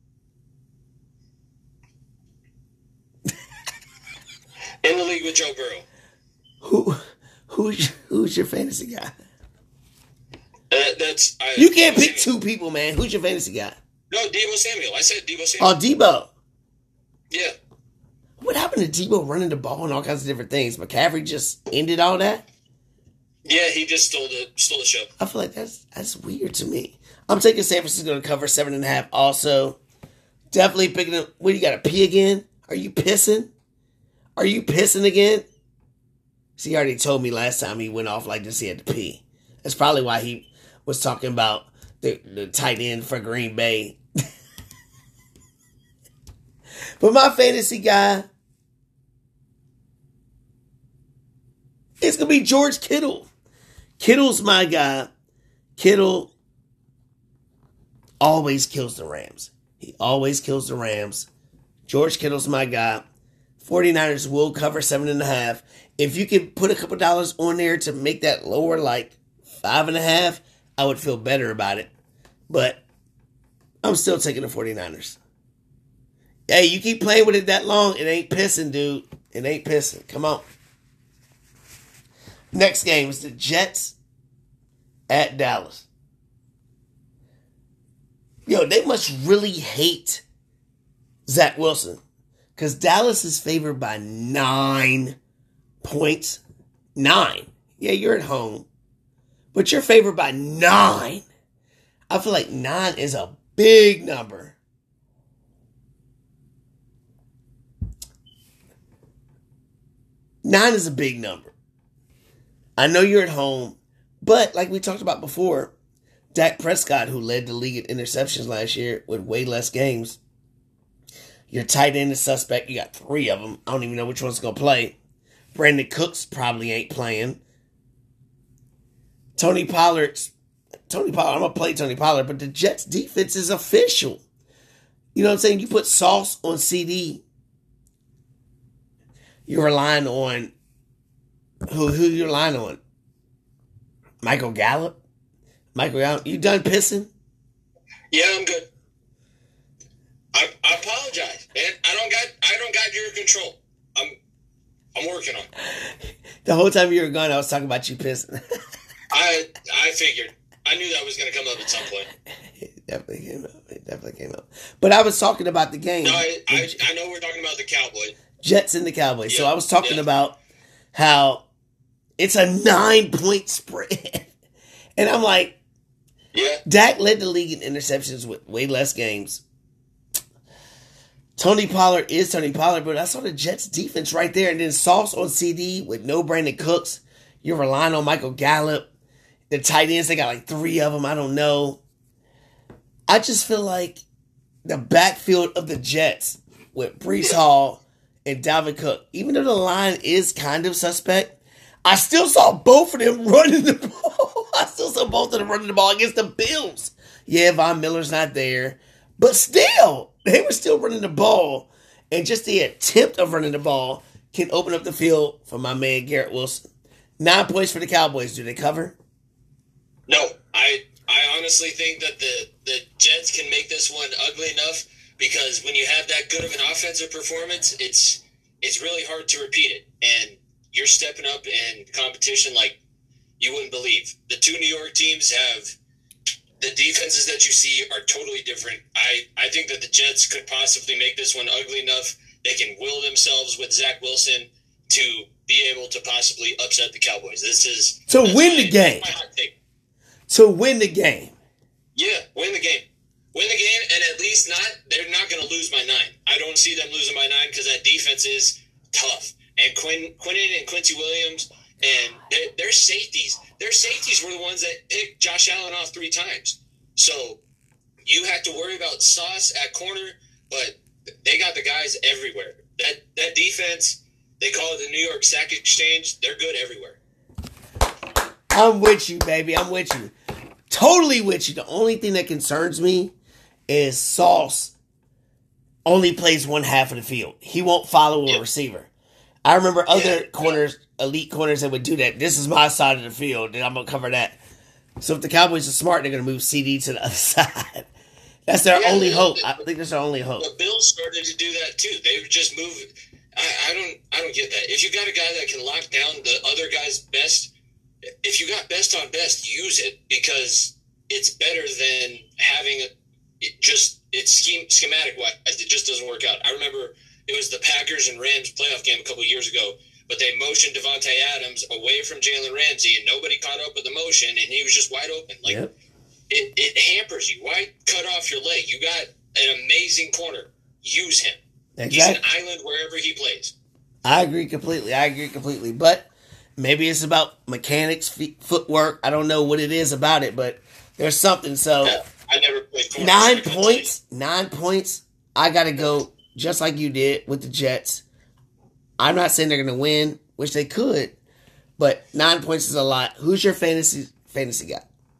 In the league with Joe Burrow. Who's your fantasy guy? You can't pick two people, man. Who's your fantasy guy? No, Deebo Samuel. I said Deebo Samuel. Oh, Deebo. Yeah. What happened to Deebo running the ball and all kinds of different things? McCaffrey just ended all that? Yeah, he just stole the show. I feel like that's weird to me. I'm taking San Francisco to cover 7.5 also. Definitely picking up. What, you got to pee again? Are you pissing? Are you pissing again? See, he already told me last time he went off like this he had to pee. That's probably why he was talking about the tight end for Green Bay. But my fantasy guy, it's going to be George Kittle. Kittle's my guy. Kittle always kills the Rams. He always kills the Rams. George Kittle's my guy. 49ers will cover 7.5. If you could put a couple dollars on there to make that lower, like 5.5, I would feel better about it. But I'm still taking the 49ers. Hey, you keep playing with it that long, it ain't pissing, dude. It ain't pissing. Come on. Next game is the Jets at Dallas. Yo, they must really hate Zach Wilson. Because Dallas is favored by 9 points. 9. Yeah, you're at home. But you're favored by 9. I feel like 9 is a big number. Nine is a big number. I know you're at home, but like we talked about before, Dak Prescott, who led the league in interceptions last year with way less games. Your tight end is suspect. You got 3 of them. I don't even know which one's going to play. Brandon Cooks probably ain't playing. Tony Pollard, I'm going to play Tony Pollard, but the Jets defense is official. You know what I'm saying? You put Sauce on CD. You're relying on who you're relying on? Michael Gallup? You done pissing? Yeah, I'm good. I apologize, man. I don't got your control. I'm working on it. The whole time you were gone, I was talking about you pissing. I figured. I knew that was going to come up at some point. It definitely came up. But I was talking about the game. No, I know we're talking about the Cowboys. Jets and the Cowboys. Yeah, so I was talking about how it's a 9-point spread. And I'm like, Dak led the league in interceptions with way less games. Tony Pollard is Tony Pollard, but I saw the Jets defense right there. And then Sauce on CD with no Brandon Cooks. You're relying on Michael Gallup. The tight ends, they got like 3 of them. I don't know. I just feel like the backfield of the Jets with Breece Hall and Dalvin Cook, even though the line is kind of suspect, I still saw both of them running the ball. Against the Bills. Yeah, Von Miller's not there. But still, they were still running the ball. And just the attempt of running the ball can open up the field for my man Garrett Wilson. 9 points for the Cowboys. Do they cover? No. I honestly think that the Jets can make this one ugly enough because when you have that good of an offensive performance, it's really hard to repeat it. And you're stepping up in competition like you wouldn't believe. The 2 New York teams have the defenses that you see are totally different. I think that the Jets could possibly make this one ugly enough. They can will themselves with Zach Wilson to be able to possibly upset the Cowboys. To win the game. To win the game. Yeah, win the game. Win the game, and at least they're not going to lose by 9. I don't see them losing by 9 because that defense is tough. And Quinnen and Quincy Williams, and their safeties. Their safeties were the ones that picked Josh Allen off 3 times. So you have to worry about Sauce at corner, but they got the guys everywhere. That defense, They call it the New York Sack Exchange. They're good everywhere. I'm with you, baby. I'm with you. Totally with you. The only thing that concerns me is Sauce only plays one half of the field. He won't follow a receiver. I remember other corners, elite corners that would do that. This is my side of the field, and I'm going to cover that. So if the Cowboys are smart, they're going to move CD to the other side. That's their only hope. I think that's their only hope. The Bills started to do that too. They would just move. I don't get that. If you got a guy that can lock down the other guy's best, if you got best on best, use it, because it's better than having it's schematic wise. It just doesn't work out. I remember it was the Packers and Rams playoff game a couple of years ago, but they motioned Devontae Adams away from Jalen Ramsey, and nobody caught up with the motion, and he was just wide open. It hampers you. Why cut off your leg? You got an amazing corner. Use him. Exactly. He's an island wherever he plays. I agree completely. But maybe it's about mechanics, footwork. I don't know what it is about it, but there's something. So I never played corner. 9 points. I got to go just like you did with the Jets. I'm not saying they're going to win, which they could, but 9 points is a lot. Who's your fantasy guy?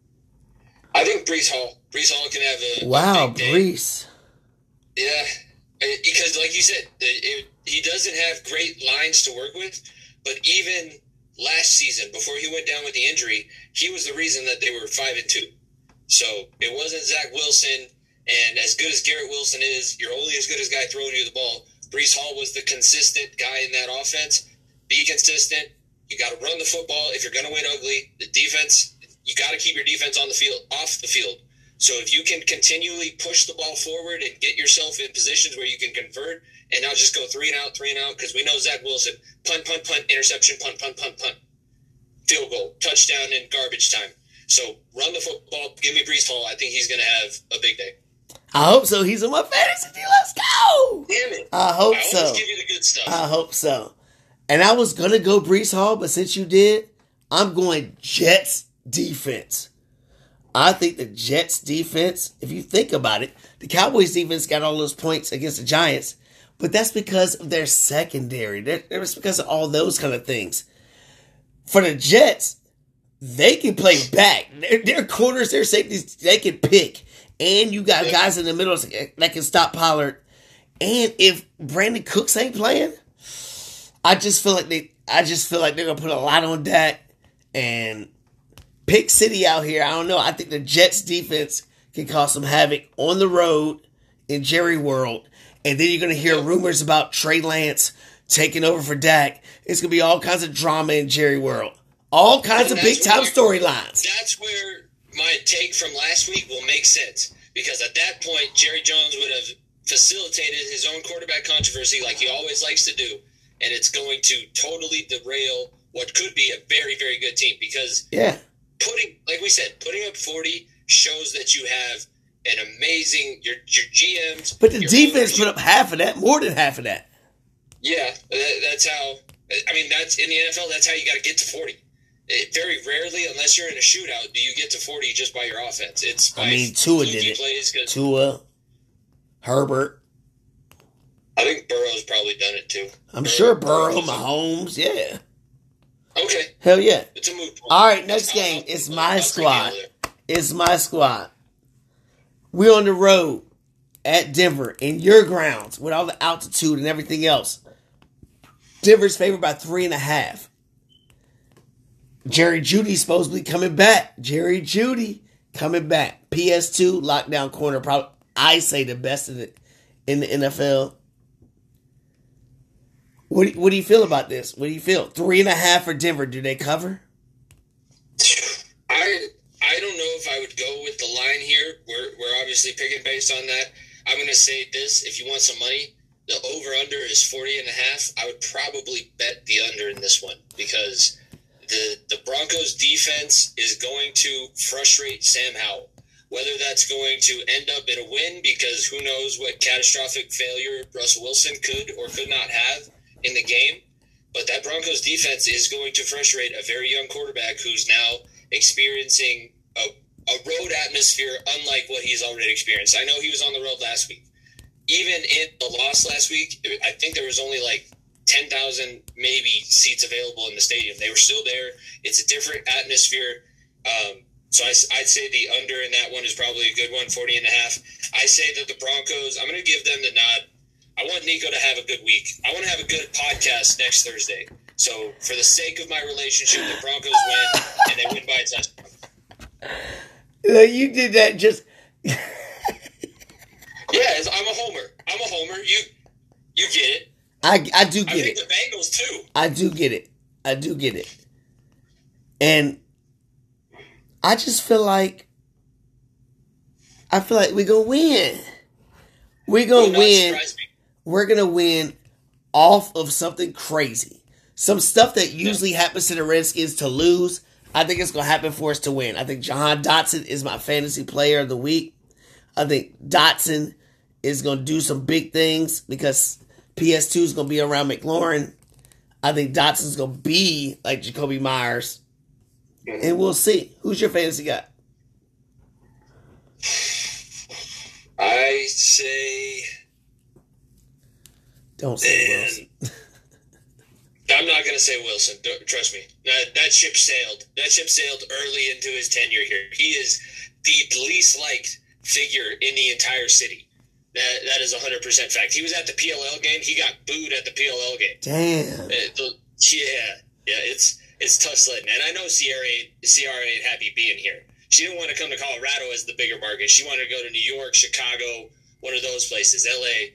I think Breece Hall. Breece Hall can have a big day. Breece. Yeah, because like you said, he doesn't have great lines to work with, but even last season, before he went down with the injury, he was the reason that they were 5-2. So it wasn't Zach Wilson, and as good as Garrett Wilson is, you're only as good as guy throwing you the ball. Breece Hall was the consistent guy in that offense. Be consistent. You got to run the football if you're going to win ugly. The defense, you got to keep your defense on the field, off the field. So if you can continually push the ball forward and get yourself in positions where you can convert and not just go 3 and out, because we know Zach Wilson, punt, interception, punt, field goal, touchdown, and garbage time. So run the football. Give me Breece Hall. I think he's going to have a big day. I hope so. He's on my fantasy team. Let's go. Damn it. I hope so. I always give you the good stuff. I hope so. And I was going to go Breece Hall, but since you did, I'm going Jets defense. I think the Jets defense, if you think about it, the Cowboys defense got all those points against the Giants, but that's because of their secondary. That's because of all those kind of things. For the Jets, they can play back. Their corners, their safeties, they can pick. And you got guys in the middle that can stop Pollard. And if Brandon Cooks ain't playing, I just feel like they're gonna put a lot on Dak and pick City out here. I don't know. I think the Jets defense can cause some havoc on the road in Jerry World. And then you're gonna hear rumors about Trey Lance taking over for Dak. It's gonna be all kinds of drama in Jerry World. All kinds of big time storylines. That's where my take from last week will make sense, because at that point, Jerry Jones would have facilitated his own quarterback controversy like he always likes to do, and it's going to totally derail what could be a very, very good team, because putting up 40 shows that you have an amazing, your GMs. But the defense put up half of that, more than half of that. Yeah, that's how, that's in the NFL, that's how you got to get to 40. Very rarely, unless you're in a shootout, do you get to 40 just by your offense. It's by Tua did it. Tua, Herbert. I think Burrow's probably done it too. I'm sure Burrow, Mahomes, yeah. Okay. Hell yeah. It's a move. All right, next game. It's my squad. It's my squad. We're on the road at Denver in your grounds with all the altitude and everything else. Denver's favored by 3.5. Jerry Jeudy's supposedly coming back. Jerry Jeudy coming back. PS2 lockdown corner, probably I say the best in the NFL. What do you feel about this? What do you feel? 3.5 for Denver. Do they cover? I don't know if I would go with the line here. We're obviously picking based on that. I'm going to say this: if you want some money, the over under is 40.5. I would probably bet the under in this one, because the Broncos defense is going to frustrate Sam Howell. Whether that's going to end up in a win, because who knows what catastrophic failure Russell Wilson could or could not have in the game. But that Broncos defense is going to frustrate a very young quarterback who's now experiencing a road atmosphere unlike what he's already experienced. I know he was on the road last week. Even in the loss last week, I think there was only like 10,000 maybe seats available in the stadium. They were still there. It's a different atmosphere. So I'd say the under in that one is probably a good one, 40 and a half. I say that the Broncos, I'm going to give them the nod. I want Nico to have a good week. I want to have a good podcast next Thursday. So for the sake of my relationship, the Broncos win, and they win by a touchdown. You did that just... Yeah, I'm a homer. You get it. I do get it. I think it. the Bengals, too. I do get it. And I just feel like we're going to win. We're going to win. We're going to win off of something crazy. Some stuff that usually happens to the Redskins to lose. I think it's going to happen for us to win. I think Jahan Dotson is my fantasy player of the week. I think Dotson is going to do some big things because PS2 is going to be around McLaurin. I think Dotson's going to be like Jacoby Myers. And we'll see. Who's your fantasy guy? I say... Don't say Wilson. I'm not going to say Wilson. Trust me. That ship sailed. That ship sailed early into his tenure here. He is the least liked figure in the entire city. That is 100% fact. He was at the PLL game. He got booed at the PLL game. Damn. It's tough sledding. And I know Ciara ain't happy being here. She didn't want to come to Colorado as the bigger market. She wanted to go to New York, Chicago, one of those places, LA.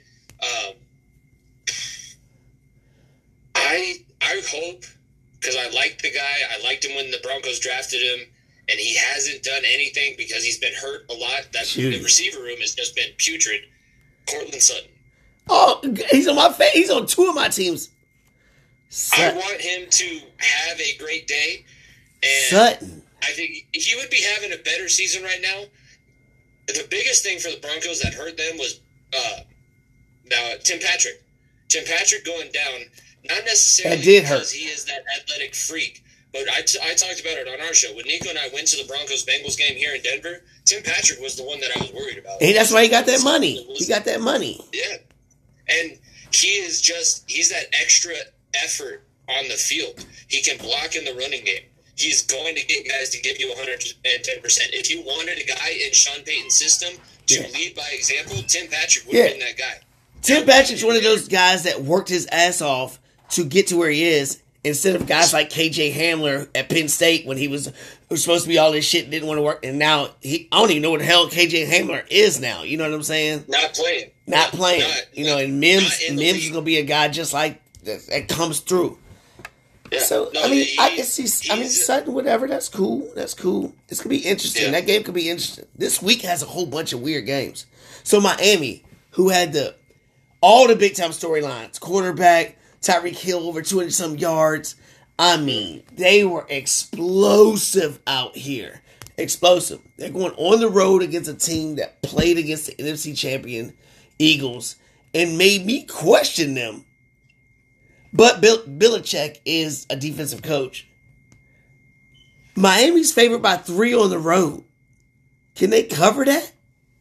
I hope, because I liked the guy. I liked him when the Broncos drafted him, and he hasn't done anything because he's been hurt a lot. The receiver room has just been putrid. Cortland Sutton. Oh, he's on he's on two of my teams. I want him to have a great day. And Sutton. I think he would be having a better season right now. The biggest thing for the Broncos that hurt them was Tim Patrick. Tim Patrick going down, not necessarily that did because hurt. He is that athletic freak, but I talked about it on our show. When Nico and I went to the Broncos-Bengals game here in Denver, Tim Patrick was the one that I was worried about. Hey, that's why he got that money. He got that money. Yeah. And he's that extra effort on the field. He can block in the running game. He's going to get guys to give you 110%. If you wanted a guy in Sean Payton's system to lead by example, Tim Patrick would have been that guy. Tim Patrick's one of those guys that worked his ass off to get to where he is, instead of guys like KJ Hamler at Penn State when he was supposed to be all this shit and didn't want to work, and now I don't even know what the hell KJ Hamler is now. You know what I'm saying? Not playing. And Mims is going to be a guy just like that comes through. Yeah. So, I can see, Sutton, whatever, that's cool. It's going to be interesting. Yeah. That game could be interesting. This week has a whole bunch of weird games. So, Miami, who had all the big-time storylines, quarterback, Tyreek Hill over 200-some yards. They were explosive out here. Explosive. They're going on the road against a team that played against the NFC champion Eagles and made me question them. But Belichick is a defensive coach. Miami's favored by 3 on the road. Can they cover that?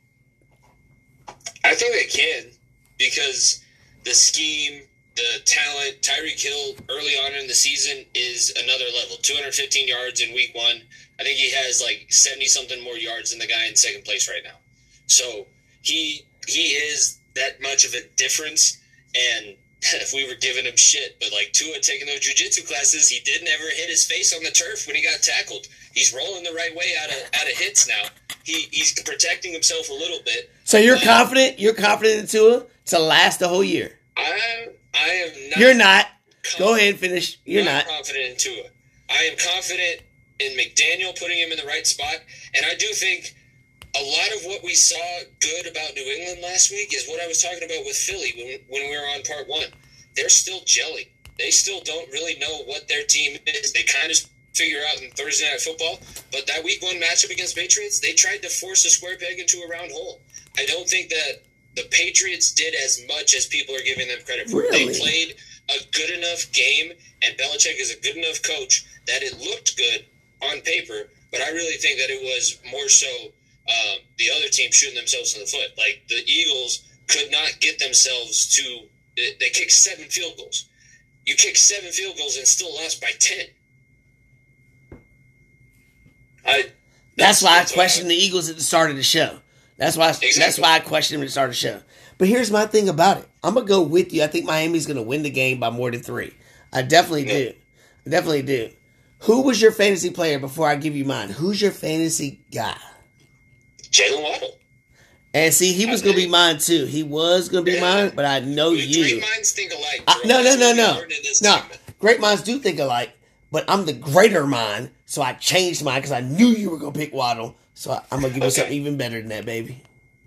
I think they can, because the scheme, the talent, Tyreek Hill early on in the season is another level. 215 yards in week 1. I think he has like 70-something more yards than the guy in second place right now. So he is that much of a difference, and if we were giving him shit, but like Tua taking those jiu-jitsu classes, he did never hit his face on the turf when he got tackled. He's rolling the right way out of hits now. He's protecting himself a little bit. So you're confident? You're confident in Tua to last the whole year? I am not. You're not. Go ahead and finish. You're not confident in Tua. I am confident in McDaniel putting him in the right spot, and I do think a lot of what we saw good about New England last week is what I was talking about with Philly when we were on part 1. They're still gelling. They still don't really know what their team is. They kind of figure out in Thursday Night Football, but that week 1 matchup against Patriots, they tried to force a square peg into a round hole. I don't think that the Patriots did as much as people are giving them credit for. Really? They played a good enough game, and Belichick is a good enough coach that it looked good on paper, but I really think that it was more so the other team shooting themselves in the foot. Like, the Eagles could not get themselves to – they kicked 7 field goals. You kicked 7 field goals and still lost by 10. That's why I questioned the Eagles at the start of the show. That's why I questioned them at the start of the show. But here's my thing about it. I'm going to go with you. I think Miami's going to win the game by more than 3. I definitely do. I definitely do. Who was your fantasy player before I give you mine? Who's your fantasy guy? Jalen Waddle. And see, he was going to be mine too. He was going to be mine, but I know you. Great minds think alike. No. Great minds do think alike, but I'm the greater mind, so I changed mine because I knew you were going to pick Waddle. So I'm going to give you something even better than that, baby.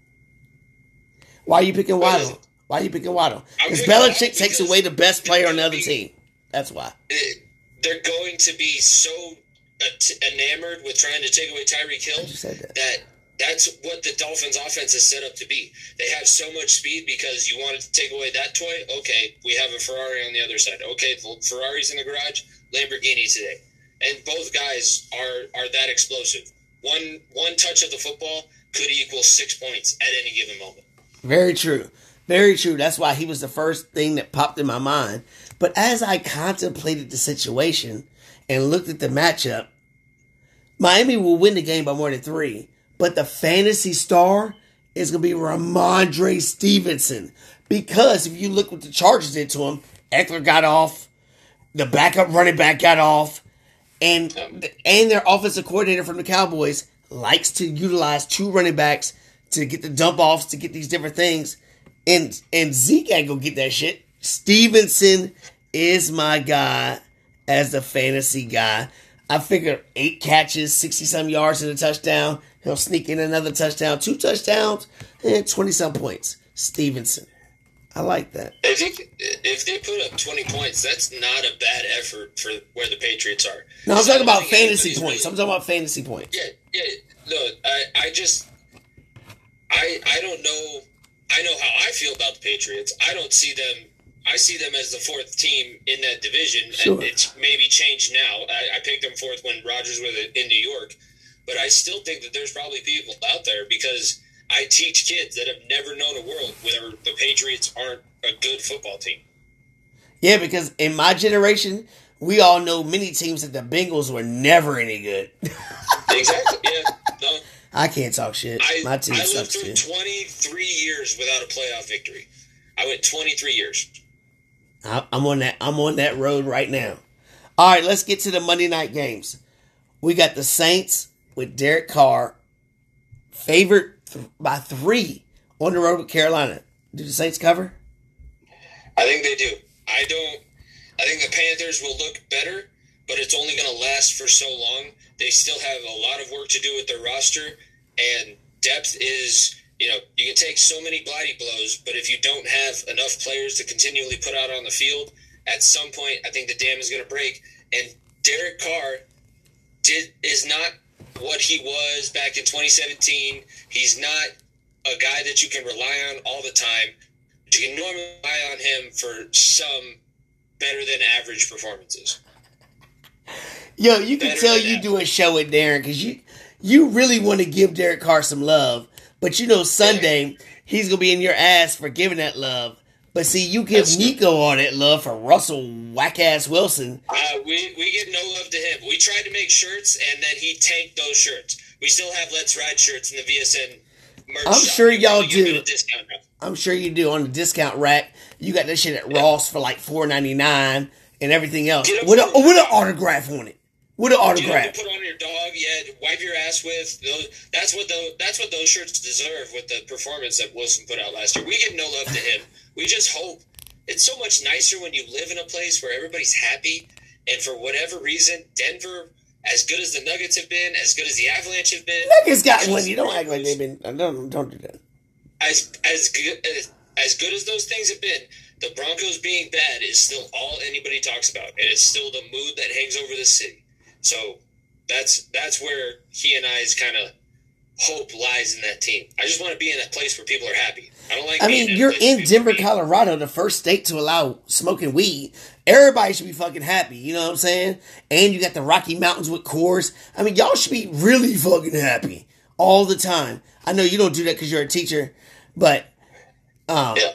Why are you picking Waddle? Because Belichick takes away the best player on the other team. That's why. They're going to be so enamored with trying to take away Tyreek Hill that's what the Dolphins' offense is set up to be. They have so much speed because you wanted to take away that toy. Okay, we have a Ferrari on the other side. Okay, Ferrari's in the garage, Lamborghini today. And both guys are that explosive. One touch of the football could equal 6 points at any given moment. Very true. Very true. That's why he was the first thing that popped in my mind. But as I contemplated the situation and looked at the matchup, Miami will win the game by more than 3. But the fantasy star is going to be Ramondre Stevenson. Because if you look what the Chargers did to him, Eckler got off, the backup running back got off, and their offensive coordinator from the Cowboys likes to utilize 2 running backs to get the dump offs, to get these different things. And Zeke ain't going to get that shit. Stevenson is my guy as the fantasy guy. I figure 8 catches, 60-some yards and a touchdown. He'll sneak in another touchdown, 2 touchdowns, and 20-some points. Stevenson. I like that. If they put up 20 points, that's not a bad effort for where the Patriots are. No, I'm talking about fantasy points. I'm talking about fantasy points. Yeah. No, I don't know. I know how I feel about the Patriots. I don't see them. I see them as the 4th team in that division. Sure. And it's maybe changed now. I picked them 4th when Rodgers was in New York. But I still think that there's probably people out there because I teach kids that have never known a world where the Patriots aren't a good football team. Yeah, because in my generation, we all know many teams that the Bengals were never any good. Exactly, yeah. No. I can't talk shit. My team sucks. I lived through 23 years without a playoff victory. I went 23 years. I'm on that road right now. All right, let's get to the Monday night games. We got the Saints with Derek Carr, favored by 3 on the road with Carolina. Do the Saints cover? I think they do. I think the Panthers will look better, but it's only going to last for so long. They still have a lot of work to do with their roster, and depth is, you can take so many bloody blows, but if you don't have enough players to continually put out on the field, at some point, I think the dam is going to break. And Derek Carr is not what he was back in 2017. He's not a guy that you can rely on all the time. But you can normally rely on him for some better than average performances. Yo, you can tell you do a show with Darren because you really want to give Derek Carr some love. But Sunday, he's going to be in your ass for giving that love. But see, you give Nico all that love for Russell whack-ass Wilson. We give no love to him. We tried to make shirts, and then he tanked those shirts. We still have Let's Ride shirts in the VSN merch I'm shop. sure y'all do. Discount now. I'm sure you do. On the discount rack, you got that shit at Ross for like $4.99 and everything else. With an autograph on it. With an autograph. To put on your dog, wipe your ass with. That's what those shirts deserve with the performance that Wilson put out last year. We give no love to him. We just hope. It's so much nicer when you live in a place where everybody's happy, and for whatever reason, Denver, as good as the Nuggets have been, as good as the Avalanche have been. Nuggets got one. You don't act like they've been. Don't do that. As good as those things have been, the Broncos being bad is still all anybody talks about, and it's still the mood that hangs over the city. So that's where he and I's kind of hope lies in that team. I just want to be in a place where people are happy. I don't like. You're in Denver, Colorado, the first state to allow smoking weed. Everybody should be fucking happy. You know what I'm saying? And you got the Rocky Mountains with Coors. Y'all should be really fucking happy all the time. I know you don't do that because you're a teacher, but yeah.